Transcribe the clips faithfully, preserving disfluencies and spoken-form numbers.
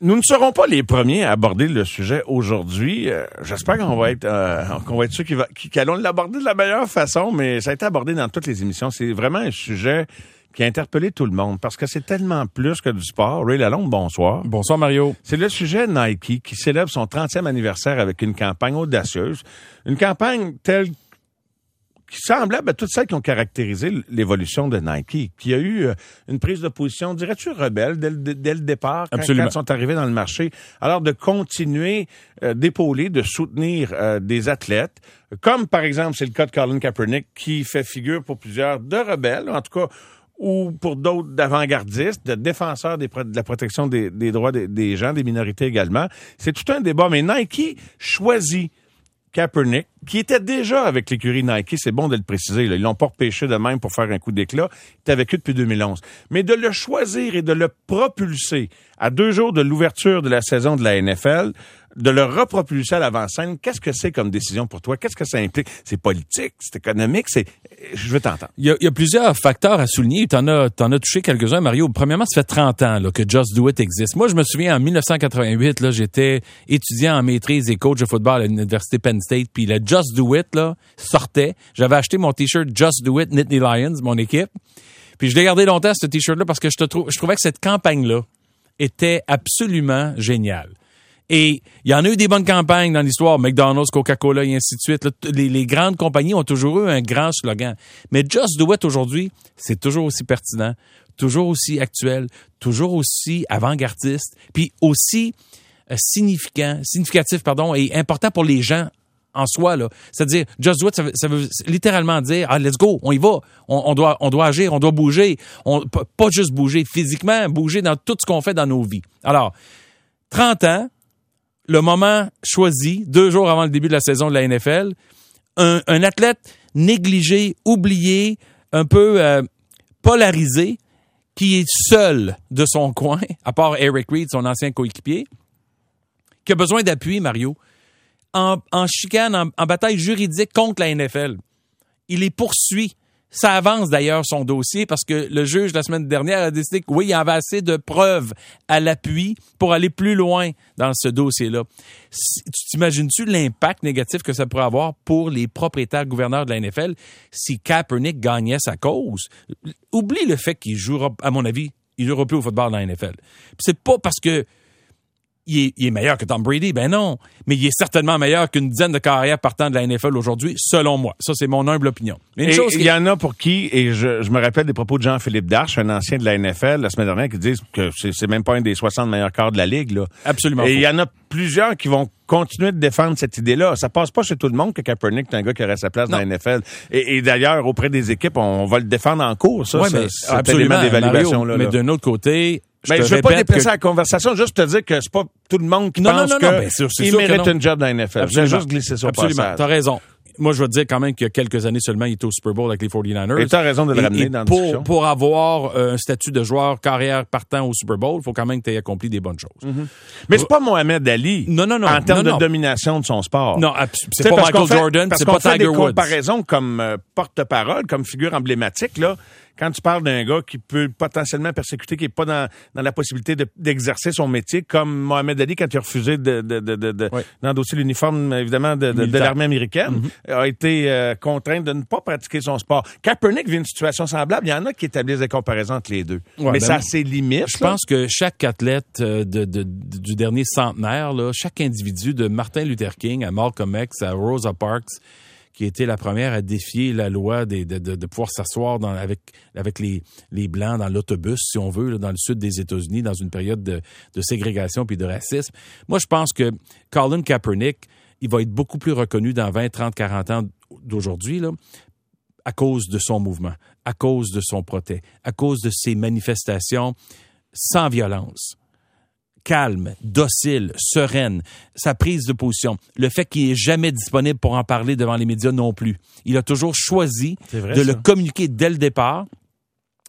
Nous ne serons pas les premiers à aborder le sujet aujourd'hui. Euh, j'espère qu'on va être euh, qu'on va être ceux qui, va, qui, qui allons l'aborder de la meilleure façon, mais ça a été abordé dans toutes les émissions. C'est vraiment un sujet qui a interpellé tout le monde parce que c'est tellement plus que du sport. Ray Lalonde, bonsoir. Bonsoir, Mario. C'est le sujet Nike qui célèbre son trentième anniversaire avec une campagne audacieuse. Une campagne telle qui semblable à toutes celles qui ont caractérisé l'évolution de Nike, qui a eu une prise de position, dirais-tu, rebelle dès le, dès le départ, quand, quand ils sont arrivés dans le marché. Alors, de continuer euh, d'épauler, de soutenir euh, des athlètes, comme par exemple, c'est le cas de Colin Kaepernick, qui fait figure pour plusieurs de rebelles, en tout cas, ou pour d'autres d'avant-gardistes, de défenseurs des, de la protection des, des droits des, des gens, des minorités également. C'est tout un débat, mais Nike choisit Kaepernick, qui était déjà avec l'écurie Nike, c'est bon de le préciser, là. Ils l'ont pas repêché de même pour faire un coup d'éclat. Il était avec eux depuis deux mille onze. Mais de le choisir et de le propulser à deux jours de l'ouverture de la saison de la N F L, de le repropulser à l'avant-scène, qu'est-ce que c'est comme décision pour toi? Qu'est-ce que ça implique? C'est politique, c'est économique, c'est... Je veux t'entendre. Il y a, il y a plusieurs facteurs à souligner. T'en as, t'en as touché quelques-uns, Mario. Premièrement, ça fait trente ans là, que Just Do It existe. Moi, je me souviens, en dix-neuf cent quatre-vingt-huit, là, j'étais étudiant en maîtrise et coach de football à l'université Penn State, puis le Just Do It là, sortait. J'avais acheté mon T-shirt Just Do It Nittany Lions, mon équipe. Puis je l'ai gardé longtemps, ce T-shirt-là, parce que je, te trou- je trouvais que cette campagne-là était absolument géniale. Et il y en a eu des bonnes campagnes dans l'histoire, McDonald's, Coca-Cola et ainsi de suite. Là, les, les grandes compagnies ont toujours eu un grand slogan. Mais Just Do It aujourd'hui, c'est toujours aussi pertinent, toujours aussi actuel, toujours aussi avant-gardiste, puis aussi euh, significant, significatif, pardon, et important pour les gens en soi, là. C'est-à-dire, Just Do It, ça veut, ça veut littéralement dire, ah, let's go, on y va, on, on doit, on doit agir, on doit bouger, on, pas juste bouger physiquement, bouger dans tout ce qu'on fait dans nos vies. Alors, trente ans, le moment choisi, deux jours avant le début de la saison de la N F L, un, un athlète négligé, oublié, un peu euh, polarisé, qui est seul de son coin, à part Eric Reid, son ancien coéquipier, qui a besoin d'appui, Mario, en, en chicane, en, en bataille juridique contre la N F L. Il les poursuit. Ça avance d'ailleurs son dossier parce que le juge la semaine dernière a décidé que oui, il y avait assez de preuves à l'appui pour aller plus loin dans ce dossier-là. Si, tu t'imagines-tu l'impact négatif que ça pourrait avoir pour les propriétaires gouverneurs de la N F L si Kaepernick gagnait sa cause? Oublie le fait qu'il jouera, à mon avis, il jouera plus au football dans la N F L. Puis c'est pas parce que Il est, il est meilleur que Tom Brady, ben non. Mais il est certainement meilleur qu'une dizaine de carrières partant de la N F L aujourd'hui, selon moi. Ça, c'est mon humble opinion. Mais une et chose il qui... y en a pour qui, et je, je me rappelle des propos de Jean-Philippe Darche, un ancien de la N F L, la semaine dernière, qui disent que c'est, c'est même pas un des soixante meilleurs corps de la Ligue, là. Absolument. Et il y en a plusieurs qui vont continuer de défendre cette idée-là. Ça passe pas chez tout le monde que Kaepernick est un gars qui aurait sa place non. dans la N F L. Et, et d'ailleurs, auprès des équipes, on, on va le défendre en cours, ça, ouais, mais, c'est cet élément d'évaluation-là. Mais d'un autre côté... Je ne veux pas déplacer que... la conversation, juste te dire que c'est pas tout le monde qui non, pense non, non, non, qu'il mérite une job dans la N F L. Absolument. Je vais juste glisser ça au passage. Absolument, t'as raison. Moi, je veux te dire quand même qu'il y a quelques années seulement, il était au Super Bowl avec les forty-niners. Et t'as raison de le et, ramener et dans la pour, discussion. Pour avoir euh, un statut de joueur carrière partant au Super Bowl, il faut quand même que tu aies accompli des bonnes choses. Mm-hmm. Mais c'est pas Mohamed Ali non, non, non, en termes non, de non. domination de son sport. Non, c'est pas Michael fait, Jordan, parce c'est qu'on pas fait Tiger des Woods. comparaisons comme euh, porte-parole, comme figure emblématique, là. Quand tu parles d'un gars qui peut potentiellement persécuter, qui n'est pas dans, dans la possibilité de, d'exercer son métier, comme Mohamed Ali, quand il a refusé de, de, de, de, de, oui. d'endosser l'uniforme, évidemment, de, de, de l'armée américaine, mm-hmm. a été euh, contraint de ne pas pratiquer son sport. Kaepernick vit une situation semblable. Il y en a qui établissent des comparaisons entre les deux. Ouais, mais ben ça a ses limites. Je pense que chaque athlète de, de, de, du dernier centenaire, là, chaque individu, de Martin Luther King à Malcolm X à Rosa Parks, qui était la première à défier la loi de, de, de, de pouvoir s'asseoir dans, avec, avec les, les Blancs dans l'autobus, si on veut, là, dans le sud des États-Unis, dans une période de, de ségrégation puis de racisme. Moi, je pense que Colin Kaepernick, il va être beaucoup plus reconnu dans vingt, trente, quarante ans d'aujourd'hui, là, à cause de son mouvement, à cause de son protest, à cause de ses manifestations sans violence. Calme, docile, sereine, sa prise de position, le fait qu'il n'est jamais disponible pour en parler devant les médias non plus. Il a toujours choisi vrai, de ça. le communiquer dès le départ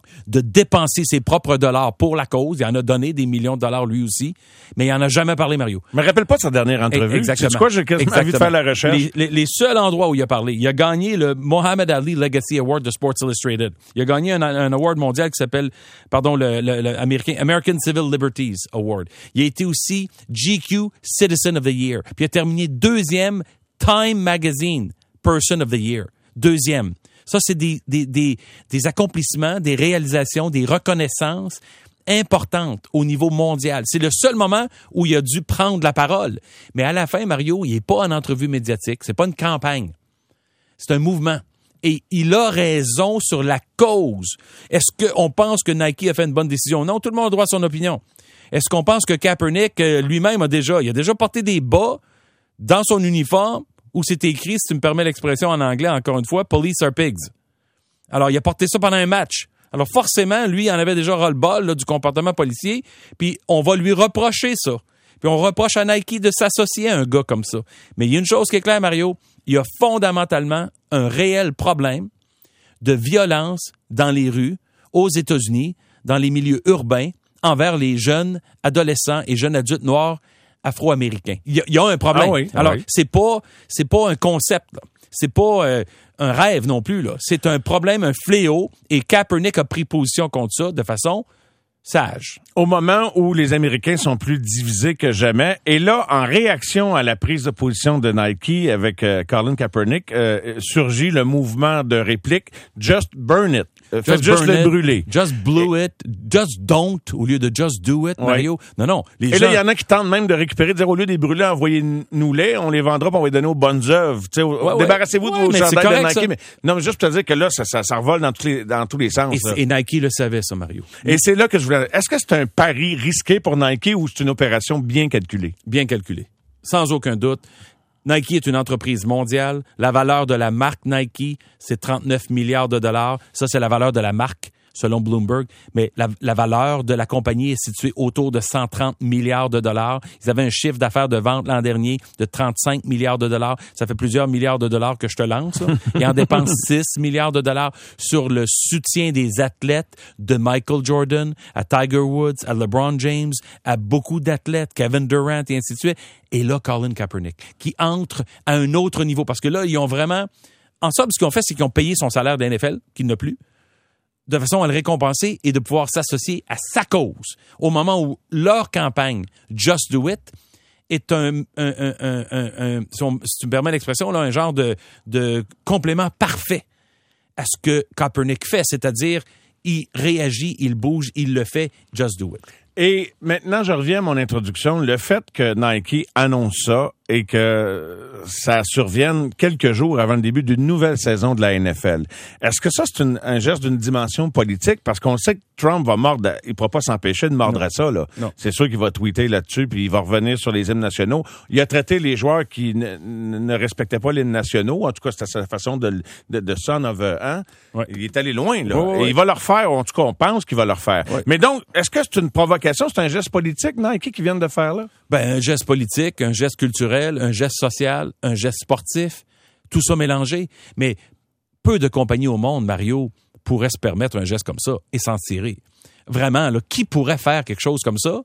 de dépenser ses propres dollars pour la cause. Il en a donné des millions de dollars lui aussi, mais il en a jamais parlé, Mario. Je me rappelle pas de sa dernière entrevue. Exactement. C'est quoi, j'ai quasiment envie de faire la recherche. Les, les, les seuls endroits où il a parlé, il a gagné le Muhammad Ali Legacy Award de Sports Illustrated. Il a gagné un, un award mondial qui s'appelle, pardon, le, le, le American, American Civil Liberties Award. Il a été aussi G Q Citizen of the Year. Puis il a terminé deuxième Time Magazine Person of the Year. Deuxième. Ça, c'est des, des, des, des accomplissements, des réalisations, des reconnaissances importantes au niveau mondial. C'est le seul moment où il a dû prendre la parole. Mais à la fin, Mario, il n'est pas en entrevue médiatique. C'est pas une campagne. C'est un mouvement. Et il a raison sur la cause. Est-ce qu'on pense que Nike a fait une bonne décision? Non, tout le monde a droit à son opinion. Est-ce qu'on pense que Kaepernick lui-même a déjà, il a déjà porté des bas dans son uniforme où c'est écrit, si tu me permets l'expression en anglais, encore une fois, « Police are pigs ». Alors, il a porté ça pendant un match. Alors, forcément, lui, il en avait déjà ras-le-bol là, du comportement policier, puis on va lui reprocher ça. Puis on reproche à Nike de s'associer à un gars comme ça. Mais il y a une chose qui est claire, Mario, il y a fondamentalement un réel problème de violence dans les rues, aux États-Unis, dans les milieux urbains, envers les jeunes adolescents et jeunes adultes noirs afro-américains. Il y a, il y a un problème. Ah oui, ah Alors, oui. c'est pas, c'est pas un concept, là. C'est pas euh, un rêve non plus, là. C'est un problème, un fléau, et Kaepernick a pris position contre ça de façon sage. Au moment où les Américains sont plus divisés que jamais, et là, en réaction à la prise de position de Nike avec euh, Colin Kaepernick, euh, surgit le mouvement de réplique « Just burn it ». Euh, Faites juste, juste le it, brûler. Just blew it. Just don't au lieu de just do it, Mario. Ouais. Non, non. Les Et gens... là, il y en a qui tentent même de récupérer, de dire au lieu des brûler, envoyez-nous-les, on les vendra puis on va les donner aux bonnes œuvres. Ouais, ouais. Débarrassez-vous ouais, de vos chandails de Nike. Mais, non, mais juste pour te dire que là, ça, ça, ça revole dans tous les, dans tous les sens. Et, et Nike le savait, ça, Mario. Et c'est là que je voulais... Est-ce que c'est un pari risqué pour Nike ou c'est une opération bien calculée? Bien calculée. Sans aucun doute. Nike est une entreprise mondiale. La valeur de la marque Nike, c'est trente-neuf milliards de dollars. Ça, c'est la valeur de la marque, selon Bloomberg. Mais la, la valeur de la compagnie est située autour de cent trente milliards de dollars. Ils avaient un chiffre d'affaires de vente l'an dernier de trente-cinq milliards de dollars. Ça fait plusieurs milliards de dollars que je te lance. Là. Et en dépense six milliards de dollars sur le soutien des athlètes de Michael Jordan, à Tiger Woods, à LeBron James, à beaucoup d'athlètes, Kevin Durant et ainsi de suite. Et là, Colin Kaepernick, qui entre à un autre niveau. Parce que là, ils ont vraiment... En somme, ce qu'ils ont fait, c'est qu'ils ont payé son salaire de N F L, qu'il n'a plus, de façon à le récompenser et de pouvoir s'associer à sa cause au moment où leur campagne Just Do It est un, un, un, un, un, un si tu me permets l'expression, là, un genre de, de complément parfait à ce que Kaepernick fait, c'est-à-dire il réagit, il bouge, il le fait, Just Do It. Et maintenant, je reviens à mon introduction. Le fait que Nike annonce ça et que ça survienne quelques jours avant le début d'une nouvelle saison de la N F L, est-ce que ça, c'est une, un geste d'une dimension politique? Parce qu'on sait que Trump va mordre, il ne pourra pas s'empêcher de mordre non. à ça, là. Non. C'est sûr qu'il va tweeter là-dessus, puis il va revenir sur les hymnes nationaux. Il a traité les joueurs qui ne, ne respectaient pas les hymnes nationaux. En tout cas, c'était sa façon de, de, de son of a, hein? Ouais. Il est allé loin, là. Ouais, ouais. Et il va leur faire, en tout cas, on pense qu'il va leur faire. Ouais. Mais donc, est-ce que c'est une provocation? C'est un geste politique, Nike, qu'ils viennent de faire, là? Ben, un geste politique, un geste culturel, un geste social, un geste sportif, tout ça mélangé. Mais peu de compagnies au monde, Mario, pourraient se permettre un geste comme ça et s'en tirer. Vraiment, là, qui pourrait faire quelque chose comme ça?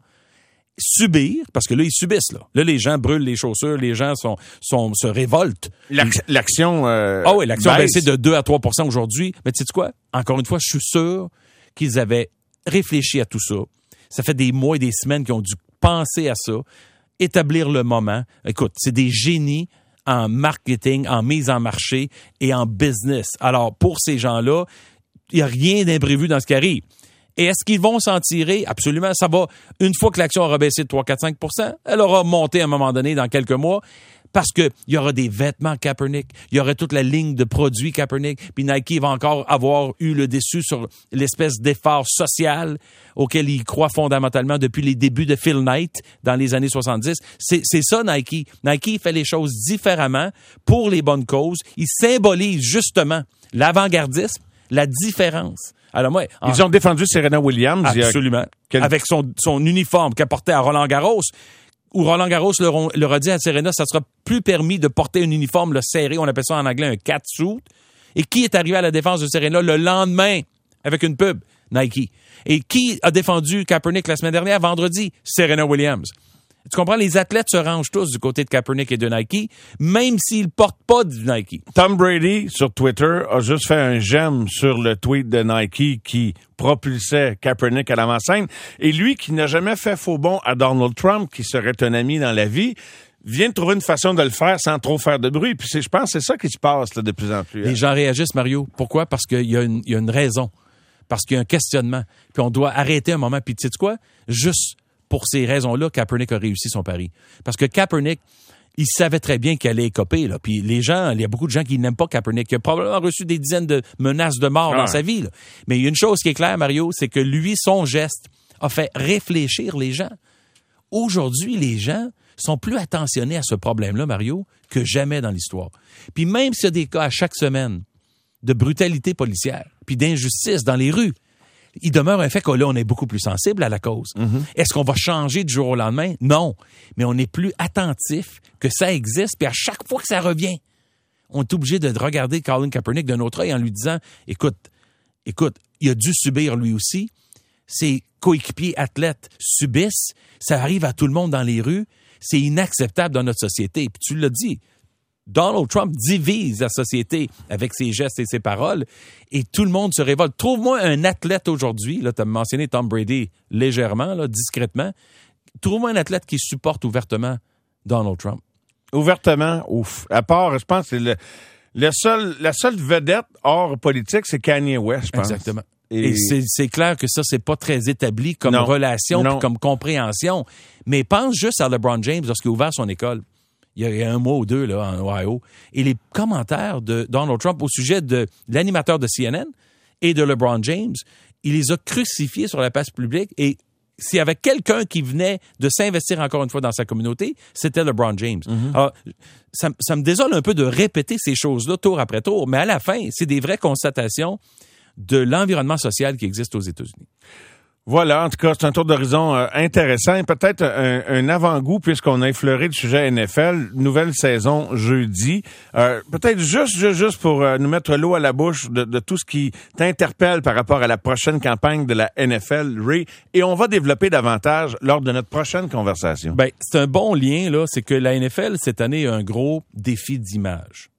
Subir, parce que là, ils subissent. Là, là les gens brûlent les chaussures, les gens sont, sont, se révoltent. L'ac- l'action euh, Ah oui, l'action a baisse. baissé de deux à trois pour cent aujourd'hui. Mais tu sais quoi? Encore une fois, je suis sûr qu'ils avaient réfléchi à tout ça. Ça fait des mois et des semaines qu'ils ont dû penser à ça, établir le moment. Écoute, c'est des génies en marketing, en mise en marché et en business. Alors, pour ces gens-là, il n'y a rien d'imprévu dans ce qui arrive. Et est-ce qu'ils vont s'en tirer? Absolument. Ça va, une fois que l'action aura baissé de trois, quatre, cinq pour cent, elle aura monté à un moment donné dans quelques mois. Parce que il y aura des vêtements Kaepernick, il y aura toute la ligne de produits Kaepernick, puis Nike va encore avoir eu le dessus sur l'espèce d'effort social auquel il croit fondamentalement depuis les débuts de Phil Knight dans les années soixante-dix. C'est, c'est ça Nike. Nike fait les choses différemment pour les bonnes causes. Il symbolise justement l'avant-gardisme, la différence. Alors moi, en... Ils ont défendu Serena Williams. Absolument. Quel... Avec son, son uniforme qu'elle portait à Roland-Garros. Où Roland Garros leur, leur a dit à Serena, ça sera plus permis de porter un uniforme là, serré, on appelle ça en anglais un catsuit. Et qui est arrivé à la défense de Serena le lendemain avec une pub? Nike. Et qui a défendu Kaepernick la semaine dernière, vendredi? Serena Williams. Tu comprends? Les athlètes se rangent tous du côté de Kaepernick et de Nike, même s'ils portent pas du Nike. Tom Brady, sur Twitter, a juste fait un j'aime sur le tweet de Nike qui propulsait Kaepernick à l'avant-scène. Et lui, qui n'a jamais fait faux bond à Donald Trump, qui serait un ami dans la vie, vient de trouver une façon de le faire sans trop faire de bruit. Puis c'est, je pense que c'est ça qui se passe là, de plus en plus. Les gens réagissent, Mario. Pourquoi? Parce qu'il y a une, il y a une raison. Parce qu'il y a un questionnement. Puis on doit arrêter un moment. Puis tu sais quoi? Juste pour ces raisons-là, Kaepernick a réussi son pari. Parce que Kaepernick, il savait très bien qu'il allait écoper. Là. Puis les gens, il y a beaucoup de gens qui n'aiment pas Kaepernick, qui a probablement reçu des dizaines de menaces de mort ah. dans sa vie. Là. Mais il y a une chose qui est claire, Mario, c'est que lui, son geste a fait réfléchir les gens. Aujourd'hui, les gens sont plus attentionnés à ce problème-là, Mario, que jamais dans l'histoire. Puis même s'il y a des cas à chaque semaine de brutalité policière, puis d'injustice dans les rues, il demeure un fait que là, on est beaucoup plus sensible à la cause. Mm-hmm. Est-ce qu'on va changer du jour au lendemain? Non. Mais on est plus attentif que ça existe, puis à chaque fois que ça revient, on est obligé de regarder Colin Kaepernick d'un autre œil en lui disant, écoute, écoute, il a dû subir lui aussi. Ses coéquipiers athlètes subissent. Ça arrive à tout le monde dans les rues. C'est inacceptable dans notre société. Puis tu l'as dit, Donald Trump divise la société avec ses gestes et ses paroles et tout le monde se révolte. Trouve-moi un athlète aujourd'hui, là, tu as mentionné Tom Brady légèrement, là, discrètement. Trouve-moi un athlète qui supporte ouvertement Donald Trump. Ouvertement, ouf. À part, je pense que c'est le, le seul, la seule vedette hors politique, c'est Kanye West, je pense. Exactement. Et, et c'est, c'est clair que ça, c'est pas très établi comme non, relation puis comme compréhension. Mais pense juste à LeBron James lorsqu'il a ouvert son école. Il y a un mois ou deux là, en Ohio. Et les commentaires de Donald Trump au sujet de l'animateur de C N N et de LeBron James, il les a crucifiés sur la place publique. Et s'il y avait quelqu'un qui venait de s'investir encore une fois dans sa communauté, c'était LeBron James. Mm-hmm. Alors, ça, ça me désole un peu de répéter ces choses-là tour après tour, mais à la fin, c'est des vraies constatations de l'environnement social qui existe aux États-Unis. Voilà, en tout cas, c'est un tour d'horizon euh, intéressant et peut-être un, un avant-goût puisqu'on a effleuré le sujet N F L. Nouvelle saison jeudi. Euh, peut-être juste, juste, juste pour euh, nous mettre l'eau à la bouche de, de tout ce qui t'interpelle par rapport à la prochaine campagne de la N F L, Ray, et on va développer davantage lors de notre prochaine conversation. Ben, c'est un bon lien, là. C'est que la N F L, cette année, a un gros défi d'image.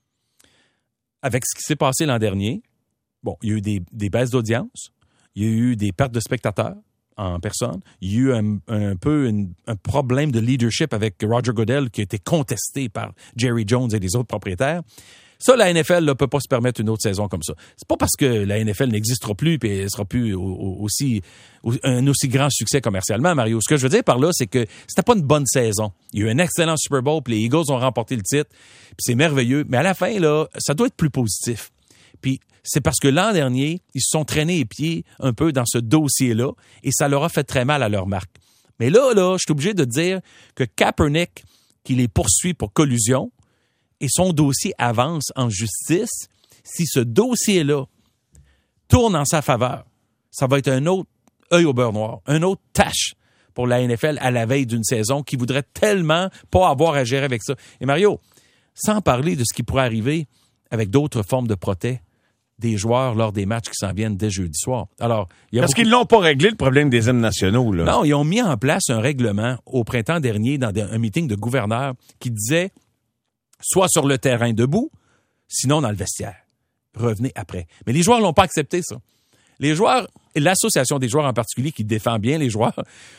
Avec ce qui s'est passé l'an dernier, bon, il y a eu des, des baisses d'audience. Il y a eu des pertes de spectateurs en personne. Il y a eu un, un peu une, un problème de leadership avec Roger Goodell qui a été contesté par Jerry Jones et les autres propriétaires. Ça, la N F L ne peut pas se permettre une autre saison comme ça. C'est pas parce que la N F L n'existera plus et elle sera plus au, au, aussi au, un aussi grand succès commercialement, Mario. Ce que je veux dire par là, c'est que c'était pas une bonne saison. Il y a eu un excellent Super Bowl, puis les Eagles ont remporté le titre, puis c'est merveilleux. Mais à la fin, là, ça doit être plus positif. Puis c'est parce que l'an dernier, ils se sont traînés les pieds un peu dans ce dossier-là et ça leur a fait très mal à leur marque. Mais là, là, je suis obligé de dire que Kaepernick, qui les poursuit pour collusion, et son dossier avance en justice, si ce dossier-là tourne en sa faveur, ça va être un autre œil au beurre noir, un autre tâche pour la N F L à la veille d'une saison qui voudrait tellement pas avoir à gérer avec ça. Et Mario, sans parler de ce qui pourrait arriver avec d'autres formes de protège des joueurs lors des matchs qui s'en viennent dès jeudi soir. Alors, il y a Parce beaucoup... qu'ils l'ont pas réglé, le problème des hymnes nationaux, là. Non, ils ont mis en place un règlement au printemps dernier dans un meeting de gouverneurs qui disait soit sur le terrain debout, sinon dans le vestiaire. Revenez après. Mais les joueurs l'ont pas accepté, ça. Les joueurs, et l'association des joueurs en particulier qui défend bien les joueurs,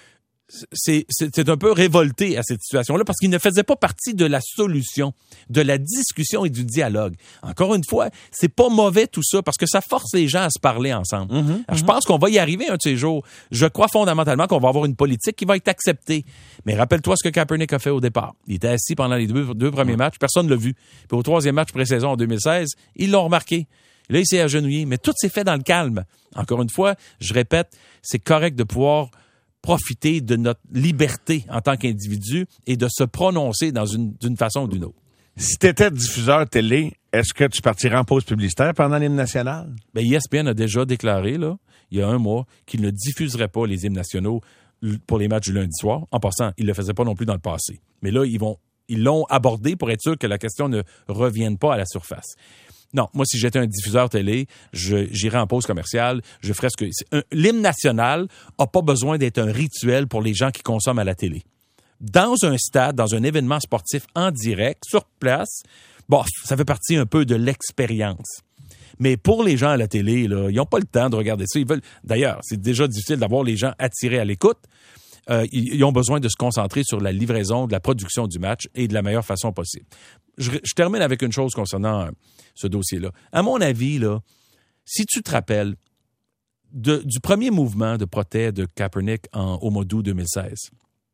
C'est, c'est, c'est un peu révolté à cette situation-là parce qu'il ne faisait pas partie de la solution, de la discussion et du dialogue. Encore une fois, c'est pas mauvais tout ça parce que ça force les gens à se parler ensemble. Mm-hmm, Alors, mm-hmm. Je pense qu'on va y arriver un de ces jours. Je crois fondamentalement qu'on va avoir une politique qui va être acceptée. Mais rappelle-toi ce que Kaepernick a fait au départ. Il était assis pendant les deux, deux premiers mm-hmm. matchs, personne ne l'a vu. Puis au troisième match pré-saison en deux mille seize, ils l'ont remarqué. Là, il s'est agenouillé. Mais tout s'est fait dans le calme. Encore une fois, je répète, c'est correct de pouvoir profiter de notre liberté en tant qu'individu et de se prononcer dans une, d'une façon ou d'une autre. Si tu étais diffuseur télé, est-ce que tu partirais en pause publicitaire pendant l'hymne national? Ben, E S P N a déjà déclaré, là, il y a un mois, qu'il ne diffuserait pas les hymnes nationaux pour les matchs du lundi soir. En passant, ils ne le faisaient pas non plus dans le passé. Mais là, ils vont, ils l'ont abordé pour être sûr que la question ne revienne pas à la surface. Non, moi, si j'étais un diffuseur télé, je, j'irais en pause commerciale, je ferais ce que... Un, l'hymne national a pas besoin d'être un rituel pour les gens qui consomment à la télé. Dans un stade, dans un événement sportif en direct, sur place, bon, ça fait partie un peu de l'expérience. Mais pour les gens à la télé, là, ils n'ont pas le temps de regarder ça. Ils veulent. D'ailleurs, c'est déjà difficile d'avoir les gens attirés à l'écoute. Euh, ils, ils ont besoin de se concentrer sur la livraison, de la production du match et de la meilleure façon possible. Je, je termine avec une chose concernant euh, ce dossier-là. À mon avis, là, si tu te rappelles de, du premier mouvement de protège de Kaepernick en, au mois d'août deux mille seize,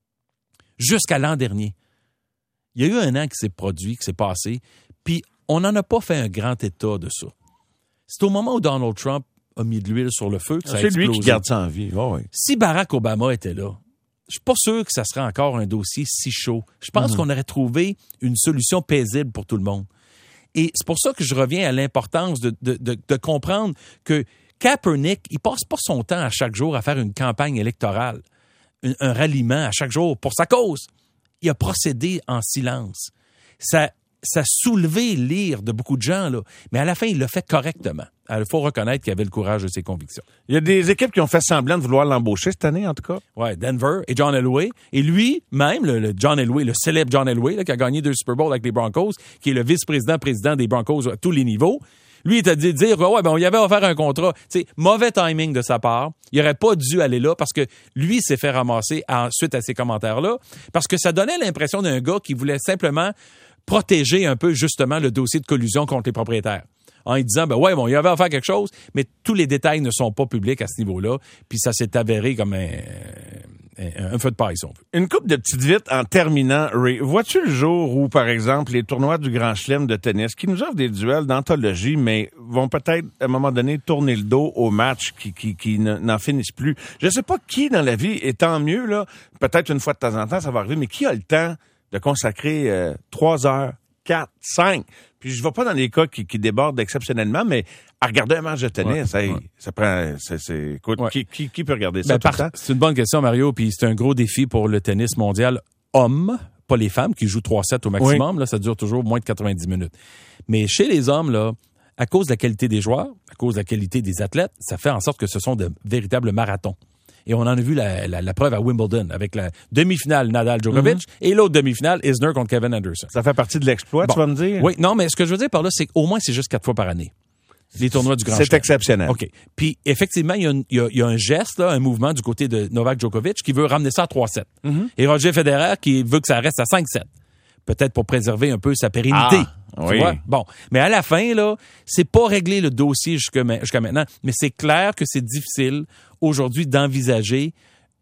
jusqu'à l'an dernier, il y a eu un an qui s'est produit, qui s'est passé, puis on n'en a pas fait un grand état de ça. C'est au moment où Donald Trump a mis de l'huile sur le feu que ça a C'est explosé. lui qui garde ça en vie. Oh, oui. Si Barack Obama était là, je suis pas sûr que ça serait encore un dossier si chaud. Je pense mm-hmm. qu'on aurait trouvé une solution paisible pour tout le monde. Et c'est pour ça que je reviens à l'importance de, de, de, de comprendre que Kaepernick, il passe pas son temps à chaque jour à faire une campagne électorale, un, un ralliement à chaque jour pour sa cause. Il a procédé en silence. Ça Ça a soulevé l'ire de beaucoup de gens, là. Mais à la fin, il l'a fait correctement. Il faut reconnaître qu'il avait le courage de ses convictions. Il y a des équipes qui ont fait semblant de vouloir l'embaucher cette année, en tout cas. Ouais, Denver et John Elway. Et lui, même, le, le John Elway, le célèbre John Elway, là, qui a gagné deux Super Bowls avec les Broncos, qui est le vice-président-président des Broncos à tous les niveaux, lui, il t'a dit dire, ouais, ben, on y avait offert un contrat. Tu sais, mauvais timing de sa part. Il aurait pas dû aller là parce que lui s'est fait ramasser suite à ces commentaires-là. Parce que ça donnait l'impression d'un gars qui voulait simplement protéger un peu, justement, le dossier de collusion contre les propriétaires. En lui disant, ben ouais, bon, il avait offert quelque chose, mais tous les détails ne sont pas publics à ce niveau-là. Puis ça s'est avéré comme un, un, un feu de paille, si on veut. Une couple de petites vites en terminant, Ray. Vois-tu le jour où, par exemple, les tournois du Grand Chelem de tennis, qui nous offrent des duels d'anthologie, mais vont peut-être, à un moment donné, tourner le dos aux matchs qui, qui, qui n'en finissent plus. Je sais pas qui dans la vie, et tant mieux, là, peut-être une fois de temps en temps, ça va arriver, mais qui a le temps de consacrer euh, trois heures, quatre, cinq. Puis je ne vais pas dans les cas qui, qui débordent exceptionnellement, mais à regarder un match de tennis, ouais, hey, ouais. ça prend. C'est, c'est, écoute, ouais. qui, qui, qui peut regarder ça ben, tout par, le temps? C'est une bonne question, Mario. Puis c'est un gros défi pour le tennis mondial homme, pas les femmes qui jouent trois sets au maximum. Oui. Là, ça dure toujours moins de quatre-vingt-dix minutes. Mais chez les hommes, là, à cause de la qualité des joueurs, à cause de la qualité des athlètes, ça fait en sorte que ce sont de véritables marathons. Et on en a vu la, la, la preuve à Wimbledon avec la demi-finale Nadal-Djokovic mm-hmm. et l'autre demi-finale Isner contre Kevin Anderson. Ça fait partie de l'exploit, bon. Tu vas me dire? Oui, non, mais ce que je veux dire par là, c'est qu'au moins, c'est juste quatre fois par année. Les tournois du Grand C'est Chelem. exceptionnel. OK. Puis, effectivement, il y a, une, il y a, il y a un geste, là, un mouvement du côté de Novak Djokovic qui veut ramener ça à trois sept. Mm-hmm. Et Roger Federer qui veut que ça reste à cinq sept. Peut-être pour préserver un peu sa pérennité. Ah, tu oui. vois? Bon. Mais à la fin, là, c'est pas réglé le dossier jusqu'à, jusqu'à maintenant, mais c'est clair que c'est difficile aujourd'hui d'envisager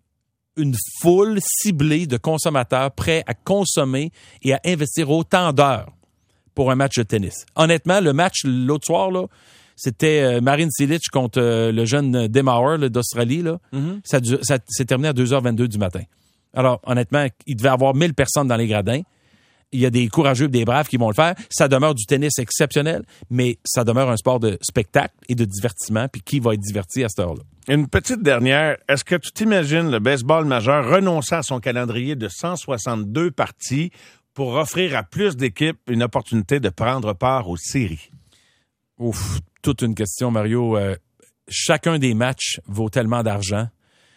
une foule ciblée de consommateurs prêts à consommer et à investir autant d'heures pour un match de tennis. Honnêtement, le match l'autre soir, là, c'était euh, Marin Cilic contre euh, le jeune Demauer là, d'Australie. Là. Mm-hmm. Ça, ça s'est terminé à deux heures vingt-deux du matin. Alors, honnêtement, il devait y avoir mille personnes dans les gradins. Il y a des courageux et des braves qui vont le faire. Ça demeure du tennis exceptionnel, mais ça demeure un sport de spectacle et de divertissement. Puis qui va être diverti à cette heure-là? Une petite dernière. Est-ce que tu t'imagines le baseball majeur renoncer à son calendrier de cent soixante-deux parties pour offrir à plus d'équipes une opportunité de prendre part aux séries? Ouf, toute une question, Mario. Euh, chacun des matchs vaut tellement d'argent.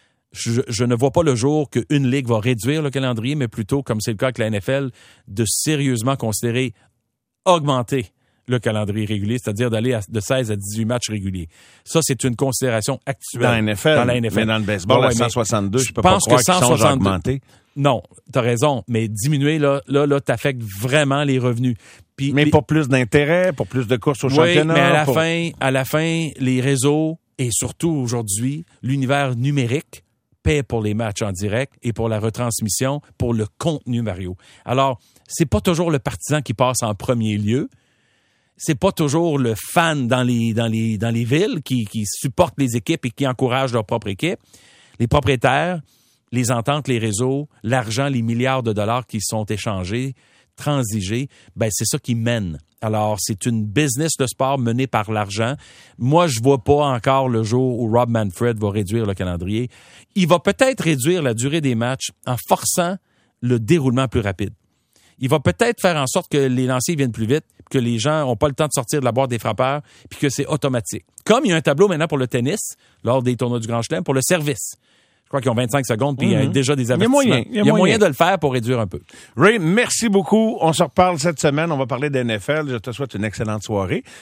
Je, je ne vois pas le jour qu'une ligue va réduire le calendrier, mais plutôt, comme c'est le cas avec la N F L, de sérieusement considérer augmenter le calendrier régulier, c'est-à-dire d'aller à, de seize à dix-huit matchs réguliers. Ça, c'est une considération actuelle. Dans la N F L, dans la N F L. Mais dans le baseball, bon, ouais, à cent soixante-deux, je, je peux pense pas croire que cent soixante-deux, qu'ils sont augmentés. Non, t'as raison, mais diminuer, là, là, là, t'affectes vraiment les revenus. Puis, mais les... pour plus d'intérêt, pour plus de courses au oui, championnat. mais à la pour... fin, à la fin, les réseaux, et surtout aujourd'hui, l'univers numérique, paie pour les matchs en direct et pour la retransmission, pour le contenu, Mario. Alors, c'est pas toujours le partisan qui passe en premier lieu. C'est pas toujours le fan dans les, dans les, dans les villes qui, qui supporte les équipes et qui encourage leur propre équipe. Les propriétaires, les ententes, les réseaux, l'argent, les milliards de dollars qui sont échangés, transigés, ben c'est ça qui mène. Alors, c'est une business de sport menée par l'argent. Moi, je vois pas encore le jour où Rob Manfred va réduire le calendrier. Il va peut-être réduire la durée des matchs en forçant le déroulement plus rapide. il va peut-être faire en sorte que les lancers viennent plus vite, que les gens n'ont pas le temps de sortir de la boîte des frappeurs, puis que c'est automatique. Comme il y a un tableau maintenant pour le tennis, lors des tournois du Grand Chelem, pour le service. Je crois qu'ils ont vingt-cinq secondes, puis il mm-hmm. y a déjà des avertissements. Il y a moyen, il y a il y a moyen. moyen de le faire pour réduire un peu. Ray, merci beaucoup. On se reparle cette semaine. On va parler de N F L. Je te souhaite une excellente soirée.